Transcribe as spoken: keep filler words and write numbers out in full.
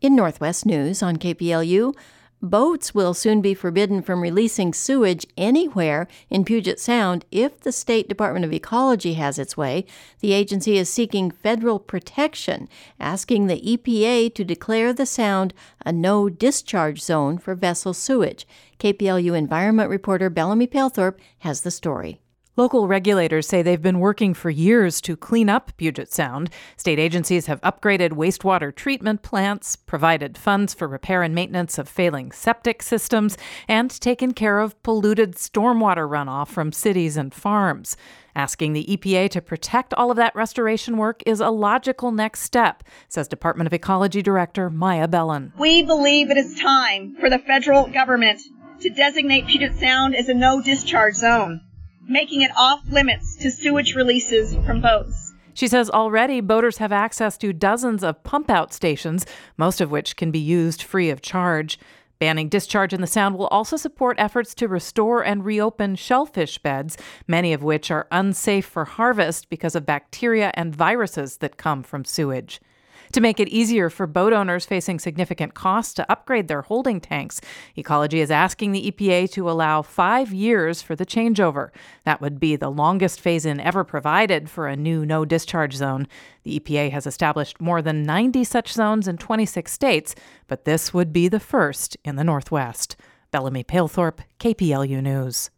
In Northwest News on K P L U, boats will soon be forbidden from releasing sewage anywhere in Puget Sound if the State Department of Ecology has its way. The agency is seeking federal protection, asking the E P A to declare the Sound a no-discharge zone for vessel sewage. K P L U environment reporter Bellamy Palethorpe has the story. Local regulators say they've been working for years to clean up Puget Sound. State agencies have upgraded wastewater treatment plants, provided funds for repair and maintenance of failing septic systems, and taken care of polluted stormwater runoff from cities and farms. Asking the E P A to protect all of that restoration work is a logical next step, says Department of Ecology Director Maya Bellin. We believe it is time for the federal government to designate Puget Sound as a no-discharge zone, making it off limits to sewage releases from boats. She says already boaters have access to dozens of pump-out stations, most of which can be used free of charge. Banning discharge in the Sound will also support efforts to restore and reopen shellfish beds, many of which are unsafe for harvest because of bacteria and viruses that come from sewage. To make it easier for boat owners facing significant costs to upgrade their holding tanks, Ecology is asking the E P A to allow five years for the changeover. That would be the longest phase-in ever provided for a new no-discharge zone. The E P A has established more than ninety such zones in twenty-six states, but this would be the first in the Northwest. Bellamy Palethorpe, K P L U News.